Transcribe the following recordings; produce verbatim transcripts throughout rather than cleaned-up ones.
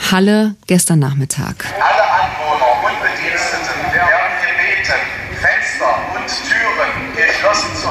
Halle, gestern Nachmittag. Alle Anwohner und Bediensteten werden gebeten, Fenster und Türen geschlossen zu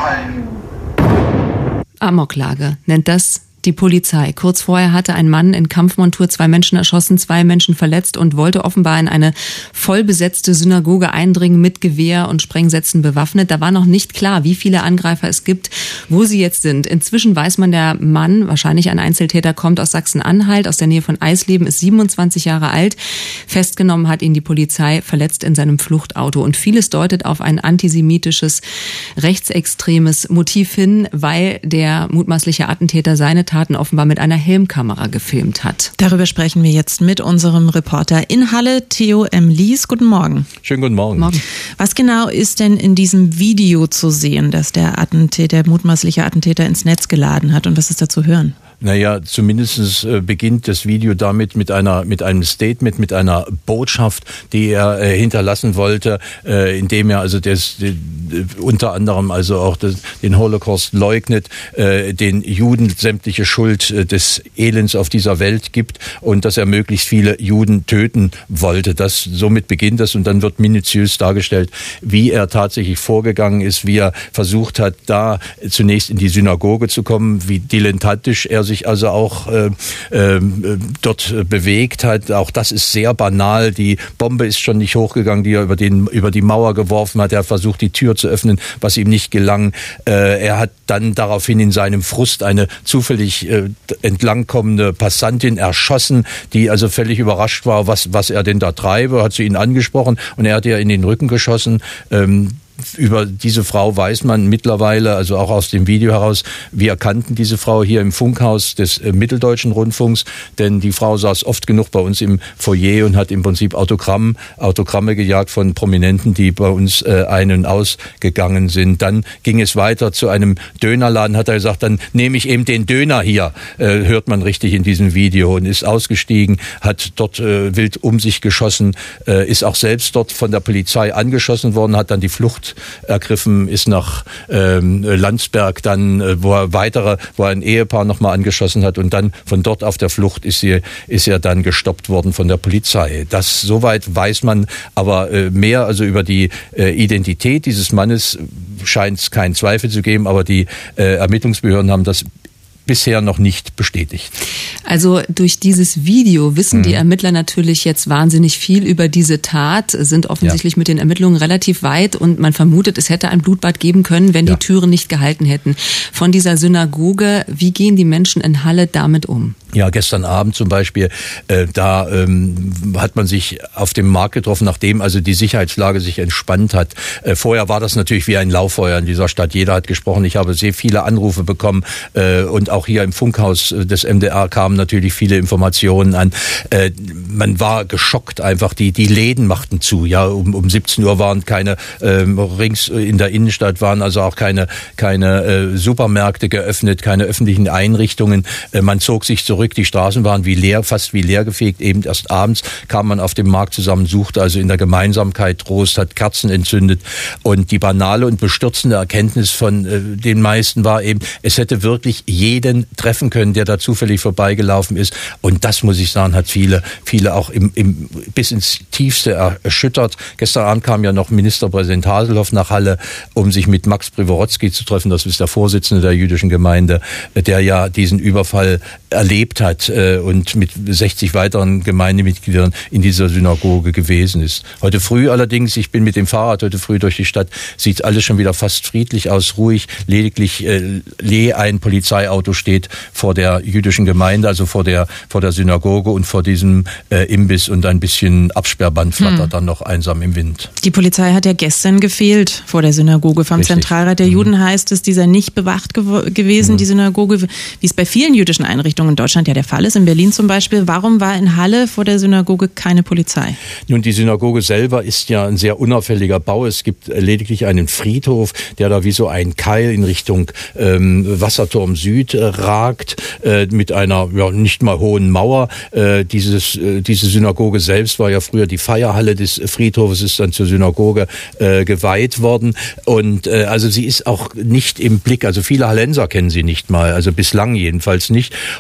halten. Amoklage nennt das die Polizei. Kurz vorher hatte ein Mann in Kampfmontur zwei Menschen erschossen, zwei Menschen verletzt und wollte offenbar in eine vollbesetzte Synagoge eindringen, mit Gewehr und Sprengsätzen bewaffnet. Da war noch nicht klar, wie viele Angreifer es gibt, wo sie jetzt sind. Inzwischen weiß man, der Mann, wahrscheinlich ein Einzeltäter, kommt aus Sachsen-Anhalt, aus der Nähe von Eisleben, ist siebenundzwanzig Jahre alt. Festgenommen hat ihn die Polizei, verletzt in seinem Fluchtauto. Und vieles deutet auf ein antisemitisches, rechtsextremes Motiv hin, weil der mutmaßliche Attentäter seine Taten offenbar mit einer Helmkamera gefilmt hat. Darüber sprechen wir jetzt mit unserem Reporter in Halle, Theo M. Lies. Guten Morgen. Schönen guten Morgen. Morgen. Was genau ist denn in diesem Video zu sehen, das der Attentäter, der mutmaßliche Attentäter ins Netz geladen hat, und was ist da zu hören? Naja, zumindest äh, beginnt das Video damit mit einer mit einem Statement, mit einer Botschaft, die er äh, hinterlassen wollte, äh, indem er also das, die, unter anderem also auch das, den Holocaust leugnet, äh, den Juden sämtliche Schuld äh, des Elends auf dieser Welt gibt und dass er möglichst viele Juden töten wollte. Das somit beginnt das, und dann wird minutiös dargestellt, wie er tatsächlich vorgegangen ist, wie er versucht hat, da zunächst in die Synagoge zu kommen, wie dilettantisch er sich also auch äh, äh, dort bewegt hat. Auch das ist sehr banal. Die Bombe ist schon nicht hochgegangen, die er über, den, über die Mauer geworfen hat. Er hat versucht, die Tür zu öffnen, was ihm nicht gelang. Äh, er hat dann daraufhin in seinem Frust eine zufällig äh, entlangkommende Passantin erschossen, die also völlig überrascht war, was, was er denn da treibe. Hat sie ihn angesprochen und er hat ihr in den Rücken geschossen. Ähm, Über diese Frau weiß man mittlerweile, also auch aus dem Video heraus, wir kannten diese Frau hier im Funkhaus des äh, Mitteldeutschen Rundfunks, denn die Frau saß oft genug bei uns im Foyer und hat im Prinzip Autogramm, Autogramme gejagt von Prominenten, die bei uns äh, ein- und ausgegangen sind. Dann ging es weiter zu einem Dönerladen, hat er gesagt, dann nehme ich eben den Döner hier, äh, hört man richtig in diesem Video, und ist ausgestiegen, hat dort äh, wild um sich geschossen, äh, ist auch selbst dort von der Polizei angeschossen worden, hat dann die Flucht ergriffen, ist nach ähm, Landsberg dann, äh, wo er weitere, wo er ein Ehepaar nochmal angeschossen hat, und dann von dort auf der Flucht ist, sie, ist er dann gestoppt worden von der Polizei. Das soweit weiß man, aber äh, mehr also über die äh, Identität dieses Mannes scheint es keinen Zweifel zu geben, aber die äh, Ermittlungsbehörden haben das bisher noch nicht bestätigt. Also durch dieses Video wissen mhm. die Ermittler natürlich jetzt wahnsinnig viel über diese Tat, sind offensichtlich ja. mit den Ermittlungen relativ weit, und man vermutet, es hätte ein Blutbad geben können, wenn ja. die Türen nicht gehalten hätten. Von dieser Synagoge, wie gehen die Menschen in Halle damit um? Ja, gestern Abend zum Beispiel, äh, da ähm, hat man sich auf dem Markt getroffen, nachdem also die Sicherheitslage sich entspannt hat. Äh, vorher war das natürlich wie ein Lauffeuer in dieser Stadt. Jeder hat gesprochen. Ich habe sehr viele Anrufe bekommen, äh, und auch hier im Funkhaus des M D R kamen natürlich viele Informationen an. Äh, man war geschockt einfach. Die die Läden machten zu. Ja, um, um siebzehn Uhr waren keine ähm, rings in der Innenstadt waren also auch keine keine äh, Supermärkte geöffnet, keine öffentlichen Einrichtungen. Äh, man zog sich zurück. Die Straßen waren wie leer, fast wie leergefegt. Eben erst abends kam man auf dem Markt zusammen, suchte also in der Gemeinsamkeit Trost, hat Kerzen entzündet. Und die banale und bestürzende Erkenntnis von äh, den meisten war eben, es hätte wirklich jeden treffen können, der da zufällig vorbeigelaufen ist. Und das, muss ich sagen, hat viele, viele auch im, im, bis ins Tiefste erschüttert. Gestern Abend kam ja noch Ministerpräsident Haselhoff nach Halle, um sich mit Max Privorotsky zu treffen. Das ist der Vorsitzende der jüdischen Gemeinde, der ja diesen Überfall erlebt hat äh, und mit sechzig weiteren Gemeindemitgliedern in dieser Synagoge gewesen ist. Heute früh allerdings, ich bin mit dem Fahrrad heute früh durch die Stadt, sieht alles schon wieder fast friedlich aus, ruhig. Lediglich äh, leer ein Polizeiauto steht vor der jüdischen Gemeinde, also vor der vor der Synagoge und vor diesem äh, Imbiss, und ein bisschen Absperrband flattert hm. dann noch einsam im Wind. Die Polizei hat ja gestern gefehlt vor der Synagoge. Vom Richtig. Zentralrat der mhm. Juden heißt es, dieser nicht bewacht gew- gewesen, mhm. die Synagoge, wie es bei vielen jüdischen Einrichtungen in Deutschland ja der Fall ist, in Berlin zum Beispiel. Warum war in Halle vor der Synagoge keine Polizei? Nun, die Synagoge selber ist ja ein sehr unauffälliger Bau. Es gibt lediglich einen Friedhof, der da wie so ein Keil in Richtung ähm, Wasserturm Süd äh, ragt, äh, mit einer ja, nicht mal hohen Mauer. Äh, dieses, äh, diese Synagoge selbst war ja früher die Feierhalle des Friedhofes, ist dann zur Synagoge äh, geweiht worden. Und äh, also sie ist auch nicht im Blick. Also viele Hallenser kennen sie nicht mal, also bislang jedenfalls nicht. Und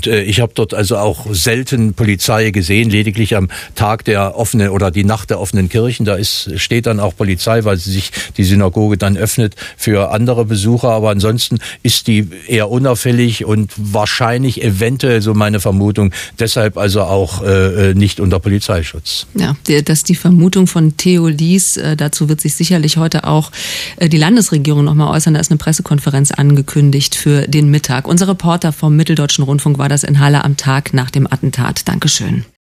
Und äh, ich habe dort also auch selten Polizei gesehen, lediglich am Tag der offenen oder die Nacht der offenen Kirchen. Da ist, steht dann auch Polizei, weil sie sich die Synagoge dann öffnet für andere Besucher. Aber ansonsten ist die eher unauffällig und wahrscheinlich eventuell, so meine Vermutung, deshalb also auch äh, nicht unter Polizeischutz. Ja, dass die Vermutung von Theo Lies, äh, dazu wird sich sicherlich heute auch äh, die Landesregierung nochmal äußern. Da ist eine Pressekonferenz angekündigt für den Mittag. Unser Reporter vom Mitteldeutschen Rundfunk war das in Halle am Tag nach dem Attentat. Dankeschön.